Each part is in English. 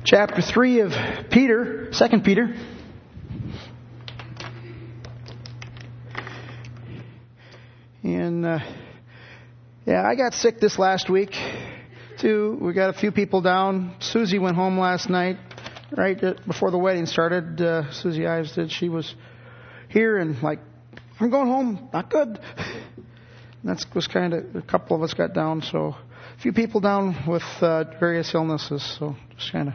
chapter 3 of Peter, 2 Peter. And, I got sick this last week, too. We got a few people down. Susie went home last night, right before the wedding started. Susie Ives did. She was here and I'm going home. Not good. And that was kind of, a couple of us got down, so a few people down with various illnesses, so just kind of.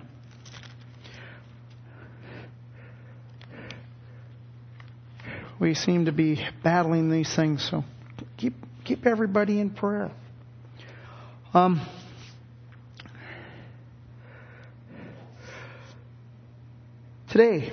We seem to be battling these things, so keep everybody in prayer. Today,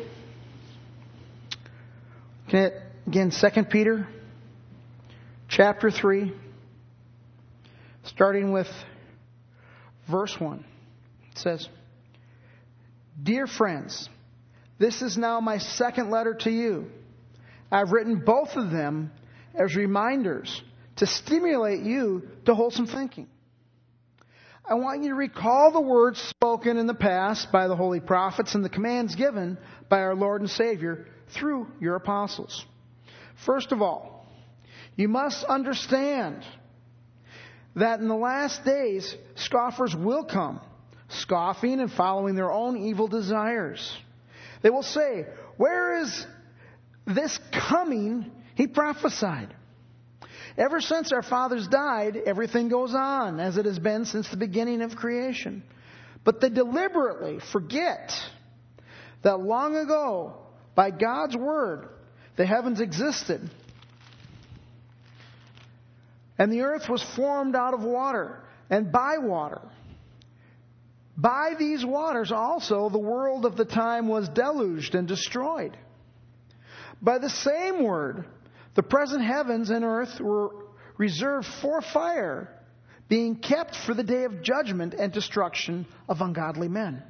again, 2 Peter, chapter 3, starting with verse 1. It says, "Dear friends, this is now my second letter to you. I've written both of them as reminders to stimulate you to wholesome thinking. I want you to recall the words spoken in the past by the holy prophets and the commands given by our Lord and Savior through your apostles. First of all, you must understand that in the last days, scoffers will come, scoffing and following their own evil desires. They will say, 'Where is this coming he prophesied?' Ever since our fathers died, everything goes on as it has been since the beginning of creation. But they deliberately forget that long ago, by God's word, the heavens existed, and the earth was formed out of water and by water. By these waters also the world of the time was deluged and destroyed. By the same word, the present heavens and earth were reserved for fire, being kept for the day of judgment and destruction of ungodly men.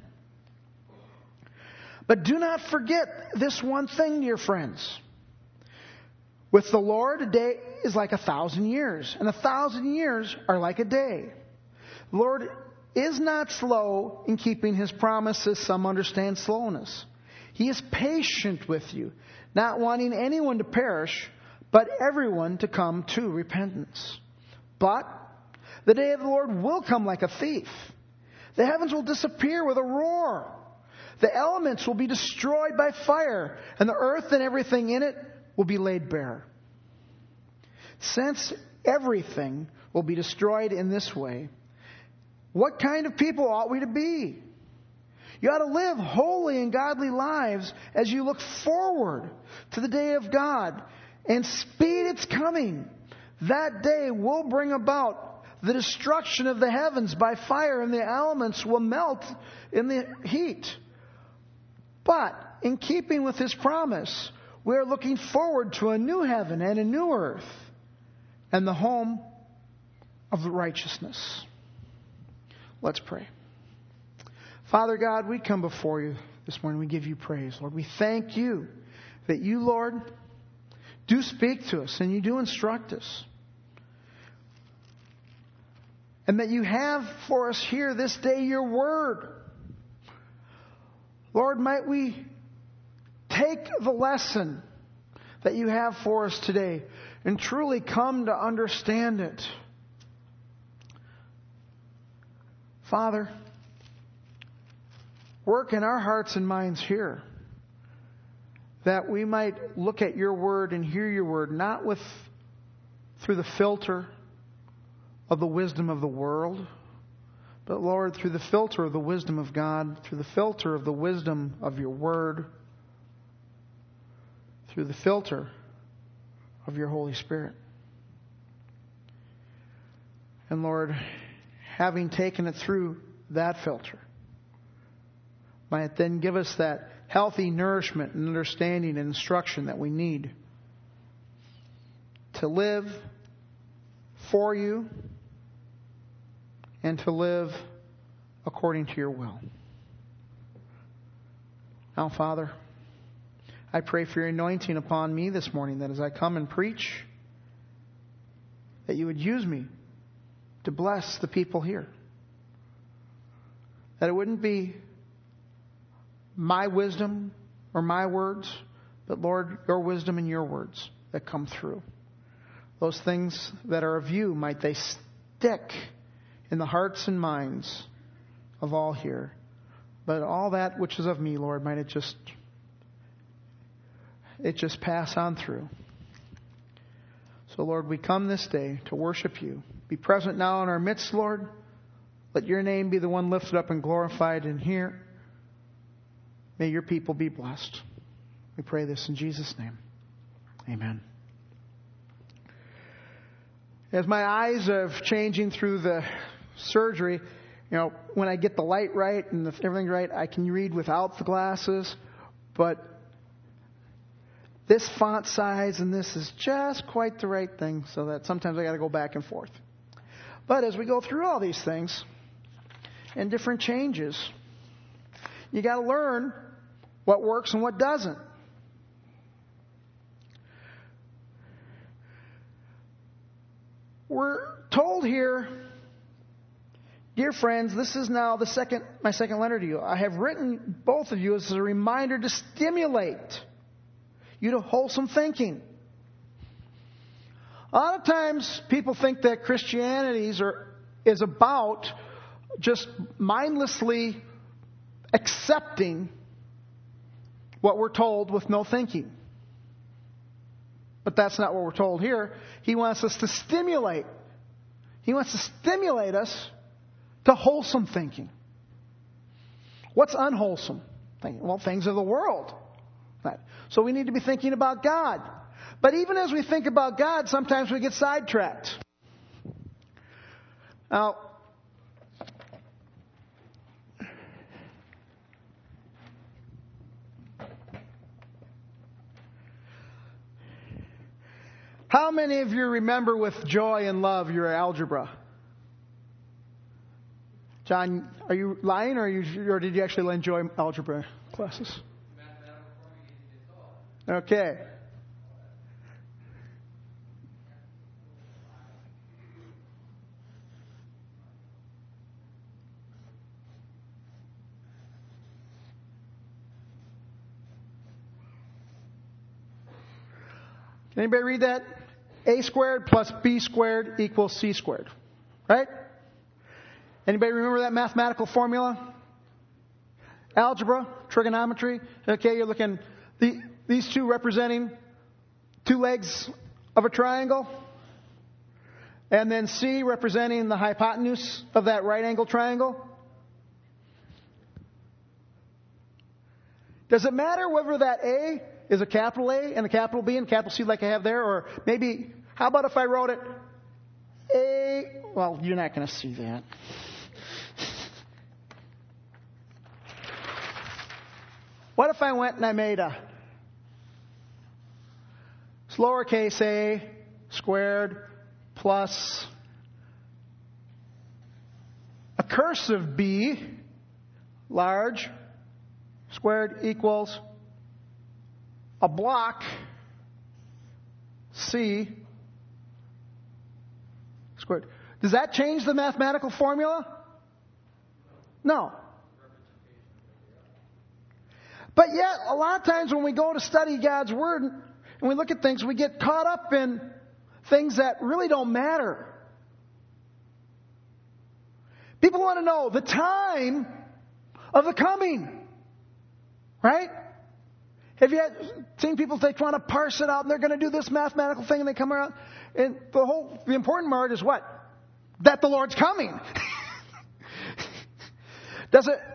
But do not forget this one thing, dear friends. With the Lord, a day is like 1,000 years, and 1,000 years are like a day. The Lord is not slow in keeping His promises. Some understand slowness. He is patient with you, not wanting anyone to perish, but everyone to come to repentance. But the day of the Lord will come like a thief. The heavens will disappear with a roar. The elements will be destroyed by fire, and the earth and everything in it will be laid bare. Since everything will be destroyed in this way, what kind of people ought we to be? You ought to live holy and godly lives as you look forward to the day of God and speed its coming. That day will bring about the destruction of the heavens by fire, and the elements will melt in the heat. But in keeping with His promise, we are looking forward to a new heaven and a new earth and the home of the righteousness." Let's pray. Father God, we come before You this morning. We give You praise, Lord. We thank You that You, Lord, do speak to us and You do instruct us. And that You have for us here this day Your word. Lord, might we take the lesson that You have for us today and truly come to understand it. Father, work in our hearts and minds here, that we might look at Your word and hear Your word, not through the filter of the wisdom of the world, but Lord, through the filter of the wisdom of God, through the filter of the wisdom of Your word, through the filter of Your Holy Spirit. And Lord, having taken it through that filter, might it then give us that healthy nourishment and understanding and instruction that we need to live for You and to live according to Your will. Now, Father, I pray for Your anointing upon me this morning, that as I come and preach, that You would use me to bless the people here. That it wouldn't be my wisdom or my words, but Lord, your wisdom and your words that come through. Those things that are of you, might they stick in the hearts and minds of all here. But all that which is of me, Lord, might it just pass on through. So, Lord, we come this day to worship you. Be present now in our midst, Lord. Let your name be the one lifted up and glorified in here. May your people be blessed. We pray this in Jesus' name. Amen. As my eyes are changing through the surgery, when I get the light right and everything right, I can read without the glasses. But this font size and this is just quite the right thing, so that sometimes I got to go back and forth. But as we go through all these things and different changes, you got to learn what works and what doesn't. We're told here, dear friends, this is now my second letter to you. I have written both of you as a reminder to stimulate you to wholesome thinking. A lot of times people think that Christianity is about just mindlessly accepting what we're told with no thinking. But that's not what we're told here. He wants us to stimulate. He wants to stimulate us to wholesome thinking. What's unwholesome thinking? Well, things of the world. So we need to be thinking about God. But even as we think about God, sometimes we get sidetracked. Now, how many of you remember with joy and love your algebra? John, are you lying or did you actually enjoy algebra classes? Okay. Can anybody read that? A squared plus B squared equals C squared. Right? Anybody remember that mathematical formula? Algebra, trigonometry. Okay, you're looking these two representing two legs of a triangle. And then C representing the hypotenuse of that right angle triangle. Does it matter whether that A is a capital A and a capital B and a capital C like I have there? Or maybe, how about if I wrote it A? Well, you're not going to see that. What if I went and I made a lowercase a squared plus a cursive B large squared equals a block C squared. Does that change the mathematical formula? No. But yet, a lot of times when we go to study God's Word and we look at things, we get caught up in things that really don't matter. People want to know the time of the coming. Right? Have you seen people, they want to parse it out and they're going to do this mathematical thing and they come around. And the important part is what? That the Lord's coming. Does it?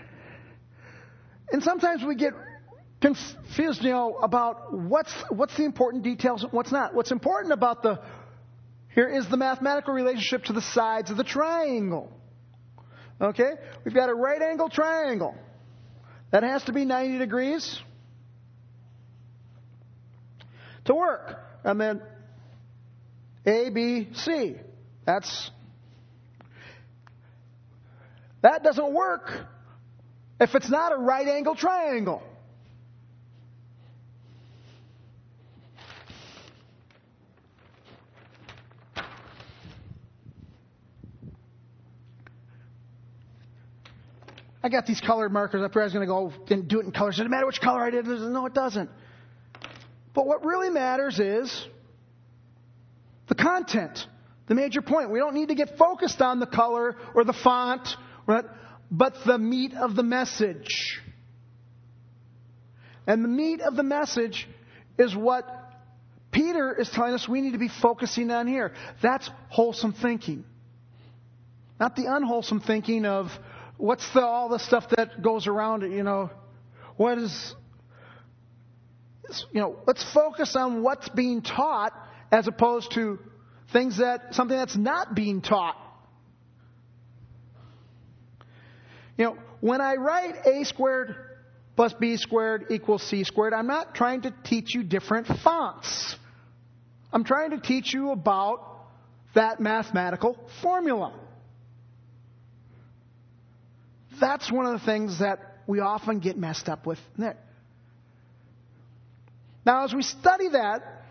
And sometimes we get confused, about what's the important details and what's not. What's important about here is the mathematical relationship to the sides of the triangle. Okay? We've got a right angle triangle. That has to be 90 degrees to work. And then A, B, C. That doesn't work if it's not a right angle triangle. I got these colored markers up here. I was going to go and do it in colors. Does it matter which color I did? No, it doesn't. But what really matters is the content, the major point. We don't need to get focused on the color or the font, right? But the meat of the message. And the meat of the message is what Peter is telling us we need to be focusing on here. That's wholesome thinking. Not the unwholesome thinking of what's all the stuff that goes around it, what is, let's focus on what's being taught as opposed to something that's not being taught. When I write a squared plus b squared equals c squared, I'm not trying to teach you different fonts. I'm trying to teach you about that mathematical formula. That's one of the things that we often get messed up with. Now, as we study that,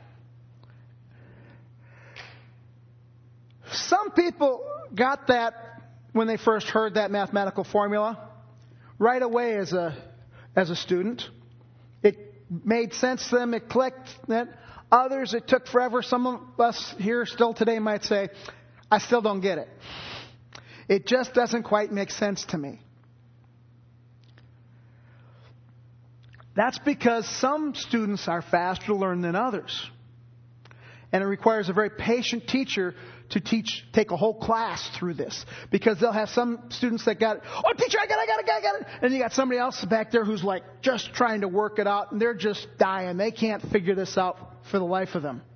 some people got that when they first heard that mathematical formula right away as a student. It made sense to them. It clicked. Others, it took forever. Some of us here still today might say, I still don't get it. It just doesn't quite make sense to me. That's because some students are faster to learn than others. And it requires a very patient teacher to take a whole class through this. Because they'll have some students that got it. Oh, teacher, I got it. And you got somebody else back there who's like just trying to work it out. And they're just dying. They can't figure this out for the life of them.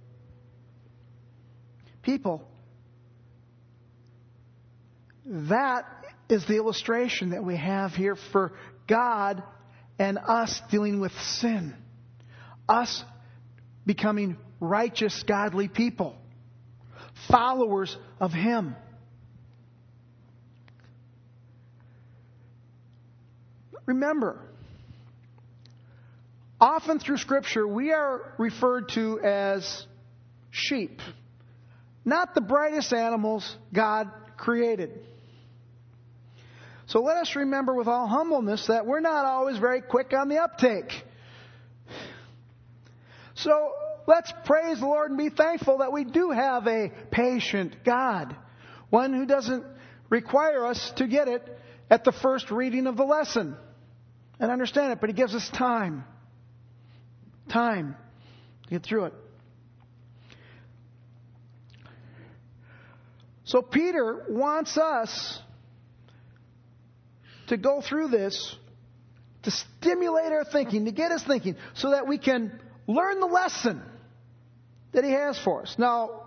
People, that is the illustration that we have here for God and us dealing with sin. Us becoming righteous, godly people. Followers of Him. Remember, often through Scripture, we are referred to as sheep. Not the brightest animals God created. So let us remember with all humbleness that we're not always very quick on the uptake. So let's praise the Lord and be thankful that we do have a patient God. One who doesn't require us to get it at the first reading of the lesson and understand it, but He gives us time. Time to get through it. So Peter wants us to go through this, to stimulate our thinking, to get us thinking, so that we can learn the lesson that he has for us. Now,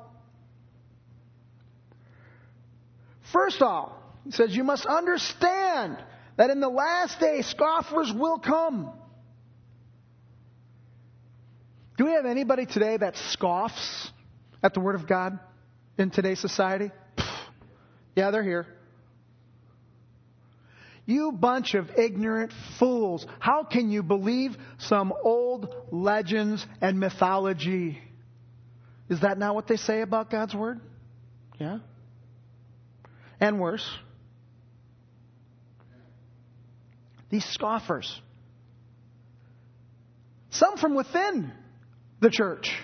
first off, he says, you must understand that in the last day, scoffers will come. Do we have anybody today that scoffs at the Word of God in today's society? Yeah, they're here. You bunch of ignorant fools. How can you believe some old legends and mythology? Is that not what they say about God's Word? Yeah. And worse. These scoffers. Some from within the church.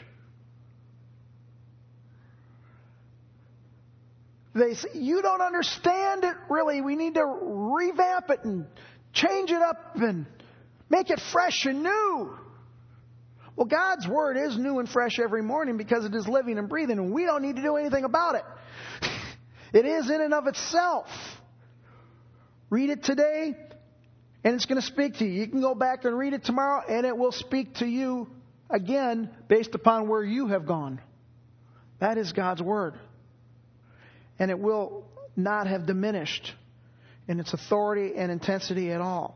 They say, you don't understand it really. We need to revamp it and change it up and make it fresh and new. Well, God's Word is new and fresh every morning because it is living and breathing, and we don't need to do anything about it. It is in and of itself. Read it today, and it's going to speak to you. You can go back and read it tomorrow, and it will speak to you again based upon where you have gone. That is God's Word. And it will not have diminished in its authority and intensity at all.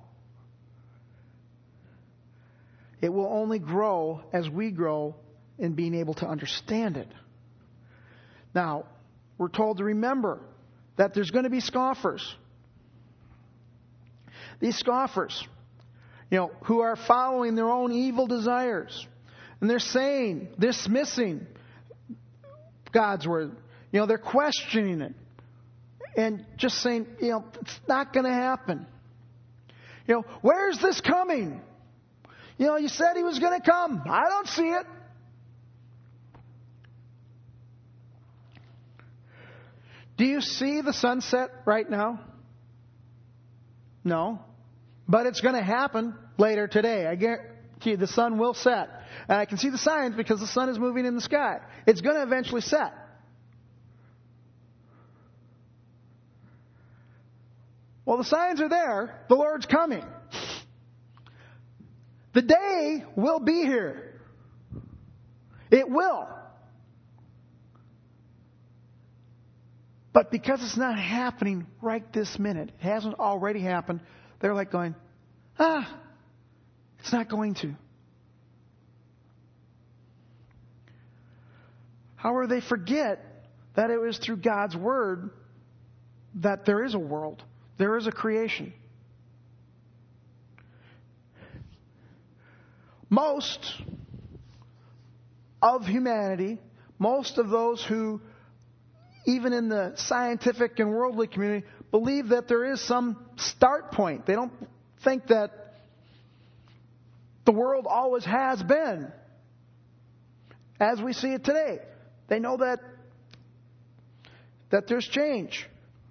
It will only grow as we grow in being able to understand it. Now, we're told to remember that there's going to be scoffers. These scoffers, who are following their own evil desires. And they're saying, dismissing God's Word. They're questioning it. And just saying, it's not going to happen. Where's this coming? You said He was going to come. I don't see it. Do you see the sunset right now? No. But it's going to happen later today. I guarantee you the sun will set. And I can see the signs because the sun is moving in the sky. It's going to eventually set. Well, the signs are there. The Lord's coming. The day will be here. It will. But because it's not happening right this minute, it hasn't already happened, they're like going, it's not going to. However, they forget that it was through God's Word that there is a world. There is a creation. Most of humanity, most of those who, even in the scientific and worldly community, believe that there is some start point. They don't think that the world always has been as we see it today. They know that there's change.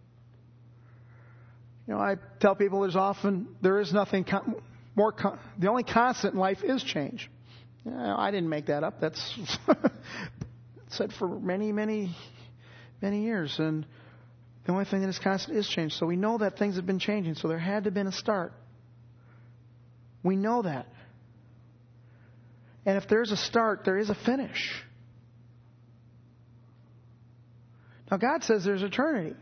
I tell people there is nothing the only constant in life is change. I didn't make that up. That's said for many, many, many years. And the only thing that is constant is change. So we know that things have been changing. So there had to have been a start. We know that. And if there's a start, there is a finish. Now God says there's eternity.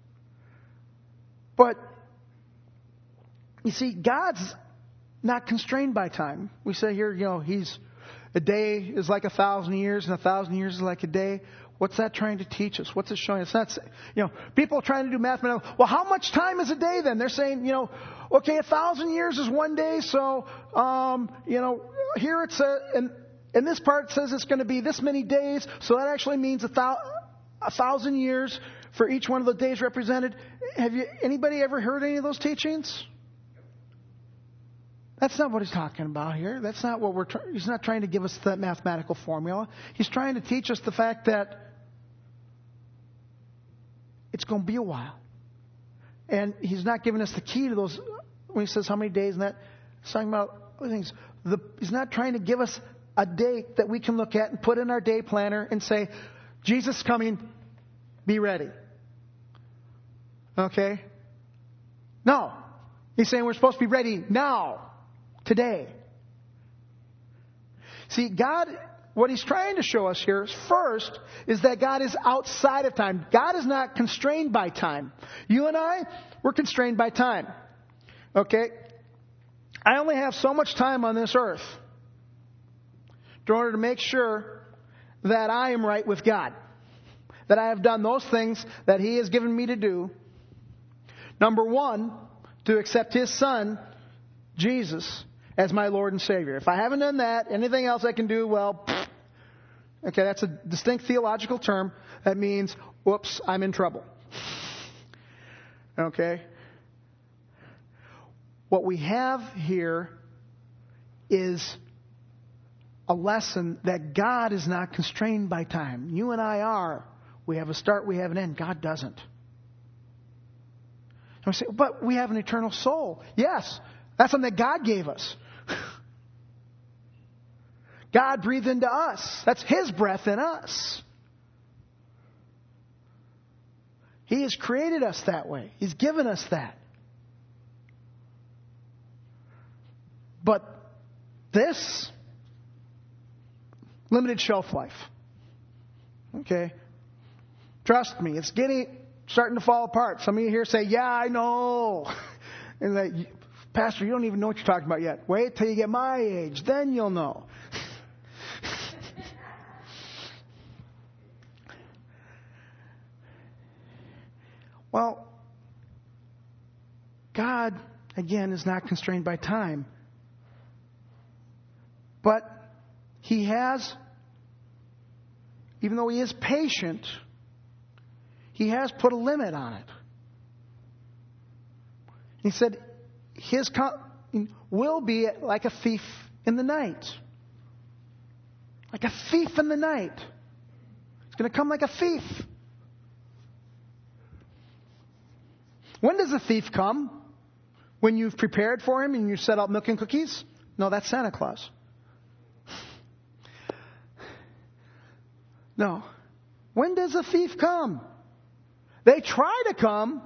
But you see, God's not constrained by time. We say here, a day is like 1,000 years, and 1,000 years is like a day. What's that trying to teach us? What's it showing us? That's, people are trying to do mathematical. Well, how much time is a day then? They're saying, okay, 1,000 years is one day. So, here it's in this part it says it's going to be this many days. So that actually means 1,000 years for each one of the days represented. Anybody ever heard any of those teachings? That's not what he's talking about here. That's not what he's not trying to give us that mathematical formula. He's trying to teach us the fact that it's going to be a while. And he's not giving us the key to those, when he says how many days and that, he's talking about other things. He's not trying to give us a date that we can look at and put in our day planner and say, Jesus is coming, be ready. Okay? No. He's saying we're supposed to be ready now. Today. See, God, what He's trying to show us here first is that God is outside of time. God is not constrained by time. You and I, we're constrained by time. Okay? I only have so much time on this earth in order to make sure that I am right with God. That I have done those things that He has given me to do. Number one, to accept His Son, Jesus, as my Lord and Savior. If I haven't done that, anything else I can do, okay, that's a distinct theological term. That means, whoops, I'm in trouble. Okay? What we have here is a lesson that God is not constrained by time. You and I are. We have a start, we have an end. God doesn't. And we say, but we have an eternal soul. Yes, that's something that God gave us. God breathed into us. That's His breath in us. He has created us that way. He's given us that. But this, limited shelf life. Okay? Trust me, it's starting to fall apart. Some of you here say, yeah, I know. And that, Pastor, you don't even know what you're talking about yet. Wait till you get my age, then you'll know. Well, God, again, is not constrained by time. But He has, even though He is patient, He has put a limit on it. He said His will be like a thief in the night. Like a thief in the night. It's going to come like a thief. When does a thief come? When you've prepared for him and you set out milk and cookies? No, that's Santa Claus. No. When does a thief come? They try to come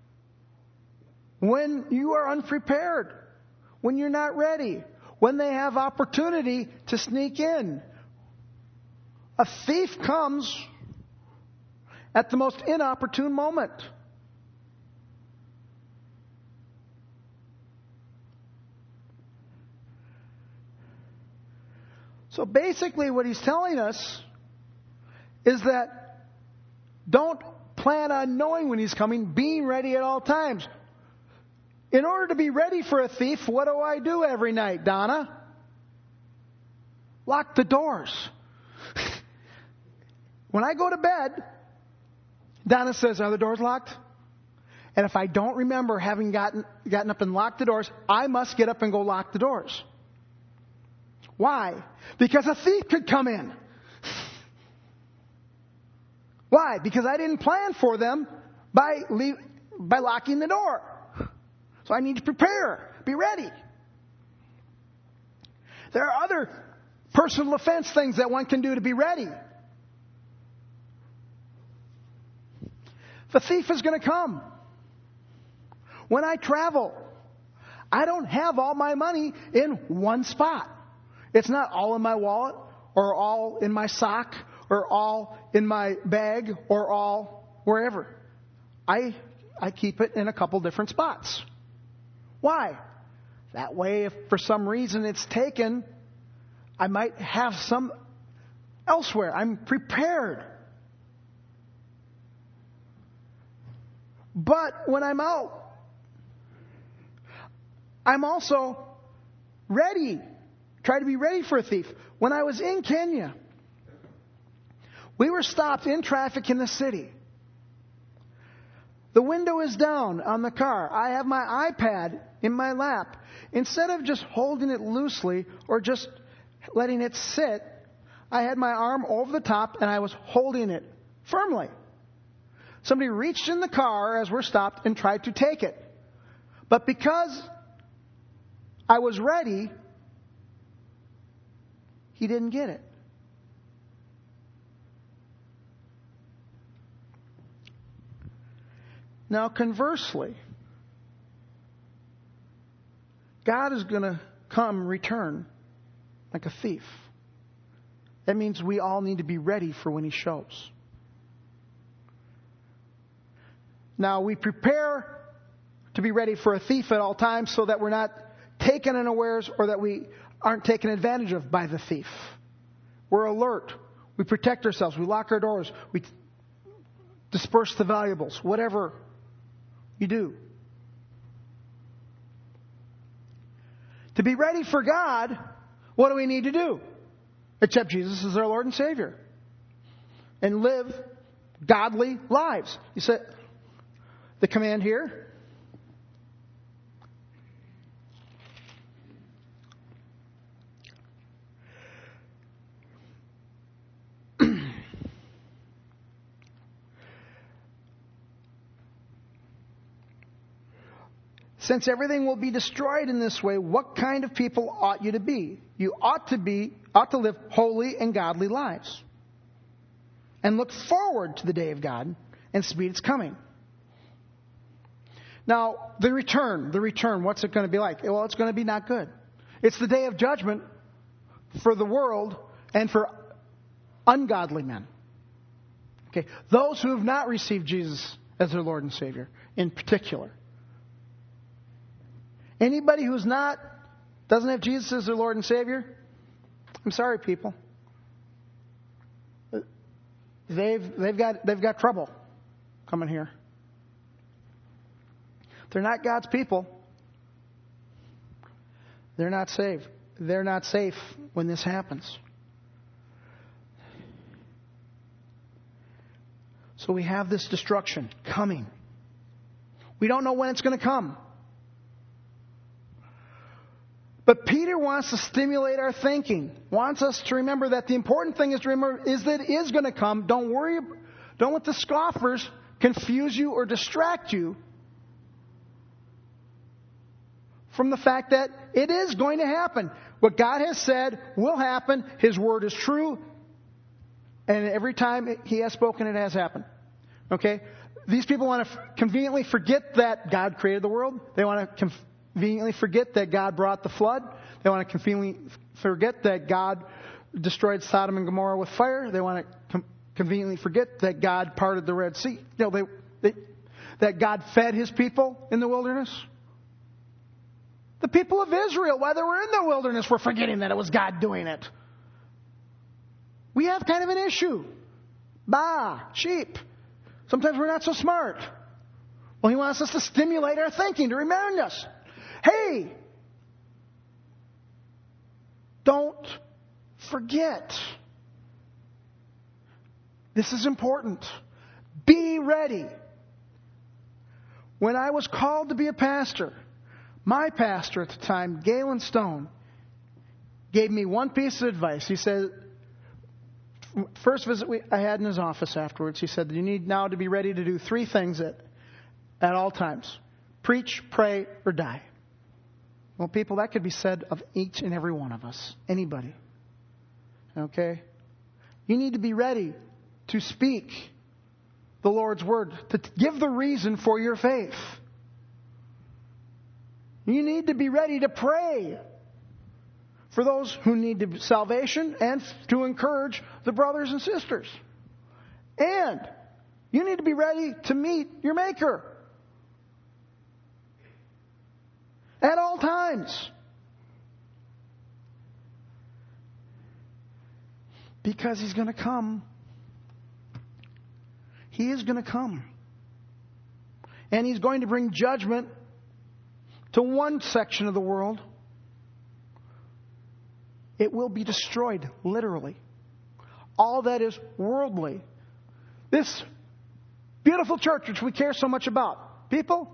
when you are unprepared, when you're not ready, when they have opportunity to sneak in. A thief comes at the most inopportune moment. So basically what he's telling us is that don't plan on knowing when he's coming, being ready at all times. In order to be ready for a thief, what do I do every night, Donna? Lock the doors. When I go to bed, Donna says, "Are the doors locked?" And if I don't remember having gotten up and locked the doors, I must get up and go lock the doors. Why? Because a thief could come in. Why? Because I didn't plan for them by locking the door. So I need to prepare, be ready. There are other personal defense things that one can do to be ready. The thief is going to come. When I travel, I don't have all my money in one spot. It's not all in my wallet, or all in my sock, or all in my bag, or all wherever. I keep it in a couple different spots. Why? That way, if for some reason it's taken, I might have some elsewhere. I'm prepared. But when I'm out, I'm also ready. Try to be ready for a thief. When I was in Kenya, we were stopped in traffic in the city. The window is down on the car. I have my iPad in my lap. Instead of just holding it loosely or just letting it sit, I had my arm over the top and I was holding it firmly. Somebody reached in the car as we're stopped and tried to take it. But because I was ready, he didn't get it. Now, conversely, God is going to come return like a thief. That means we all need to be ready for when He shows. Now, we prepare to be ready for a thief at all times so that we're not taken unawares or that we aren't taken advantage of by the thief. We're alert. We protect ourselves. We lock our doors. We disperse the valuables. Whatever you do. To be ready for God, what do we need to do? Accept Jesus as our Lord and Savior. And live godly lives. You said, the command here. Since everything will be destroyed in this way, what kind of people ought you to be? You ought to live holy and godly lives. And look forward to the day of God and speed its coming. Now, the return, what's it going to be like? Well, it's going to be not good. It's the day of judgment for the world and for ungodly men. Okay, those who have not received Jesus as their Lord and Savior in particular. Anybody who's doesn't have Jesus as their Lord and Savior, I'm sorry, people. They've got trouble coming here. They're not God's people. They're not saved. They're not safe when this happens. So we have this destruction coming. We don't know when it's going to come. But Peter wants to stimulate our thinking, wants us to remember that the important thing is to remember is that it is going to come. Don't worry. Don't let the scoffers confuse you or distract you from the fact that it is going to happen. What God has said will happen. His word is true. And every time He has spoken, it has happened. Okay? These people want to conveniently forget that God created the world. They want to conveniently forget that God brought the flood. They want to conveniently forget that God destroyed Sodom and Gomorrah with fire. They want to conveniently forget that God parted the Red Sea. You know, that God fed His people in the wilderness. The people of Israel, while they were in the wilderness, were forgetting that it was God doing it. We have kind of an issue. Sheep. Sometimes we're not so smart. Well, He wants us to stimulate our thinking, to remind us, hey, don't forget. This is important. Be ready. When I was called to be a pastor, my pastor at the time, Galen Stone, gave me one piece of advice. He said, first visit I had in his office afterwards, he said, you need now to be ready to do 3 things at all times. Preach, pray, or die. Well, people, that could be said of each and every one of us. Anybody. Okay? You need to be ready to speak the Lord's word, to give the reason for your faith. You need to be ready to pray for those who need salvation and to encourage the brothers and sisters. And you need to be ready to meet your Maker at all times. Because He's going to come. He is going to come. And He's going to bring judgment to one section of the world. It will be destroyed, literally. All that is worldly. This beautiful church, which we care so much about. People,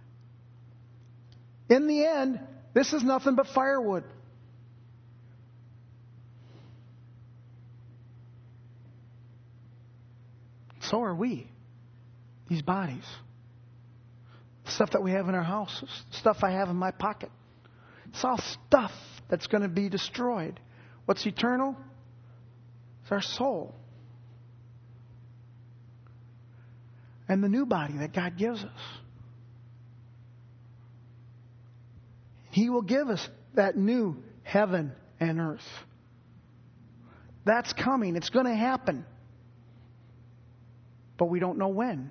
in the end, this is nothing but firewood. So are we. These bodies. Stuff that we have in our house. Stuff I have in my pocket. It's all stuff that's going to be destroyed. What's eternal? It's our soul. And the new body that God gives us. He will give us that new heaven and earth. That's coming. It's going to happen. But we don't know when.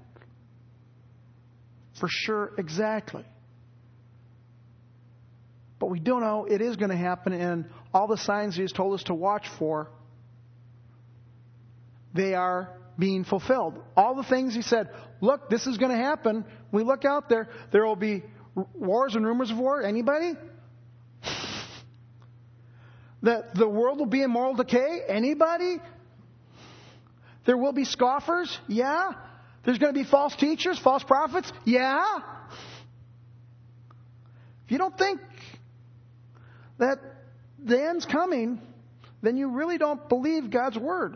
For sure, exactly. But we do know it is going to happen, and all the signs He has told us to watch for, they are being fulfilled. All the things He said, look, this is going to happen. We look out there, there will be wars and rumors of war. Anybody? That the world will be in moral decay. Anybody? There will be scoffers. Yeah. There's going to be false teachers, false prophets. Yeah. If you don't think that the end's coming, then you really don't believe God's word.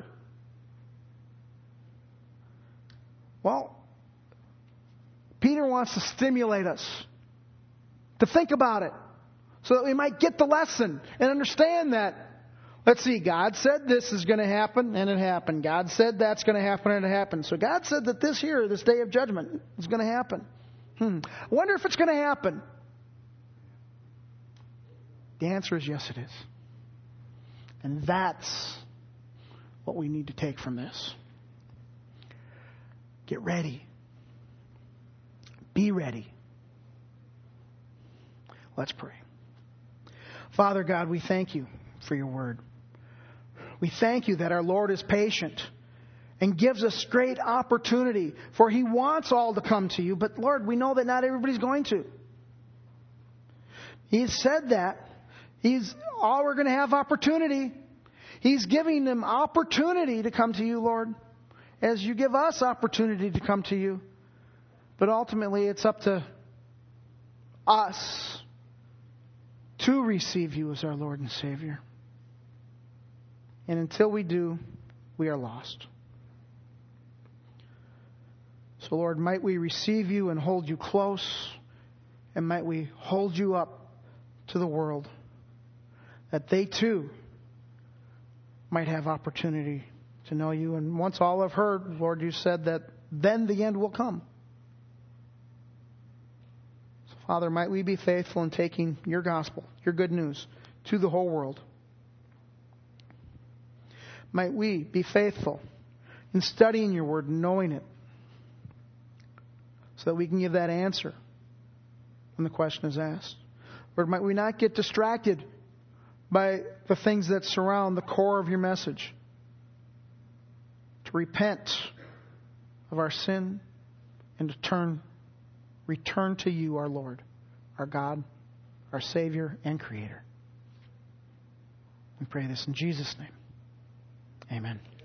Well, Peter wants to stimulate us to think about it so that we might get the lesson and understand that. Let's see, God said this is going to happen, and it happened. God said that's going to happen, and it happened. So God said that this day of judgment, is going to happen. I wonder if it's going to happen. The answer is yes, it is. And that's what we need to take from this. Get ready. Be ready. Let's pray. Father God, we thank You for Your word. We thank You that our Lord is patient and gives us great opportunity, for He wants all to come to You. But Lord, we know that not everybody's going to. He's said that. All we're going to have opportunity. He's giving them opportunity to come to You, Lord, as You give us opportunity to come to You. But ultimately, it's up to us to receive you as our Lord and Savior. And until we do, we are lost. So, Lord, might we receive you and hold you close, and might we hold you up to the world, that they too might have opportunity to know you. And once all have heard, Lord, you said that then the end will come. So, Father, might we be faithful in taking your gospel, your good news, to the whole world. Might we be faithful in studying your word and knowing it, so that we can give that answer when the question is asked. Lord, might we not get distracted by the things that surround the core of your message. To repent of our sin and to return to you, our Lord, our God, our Savior and Creator. We pray this in Jesus' name. Amen.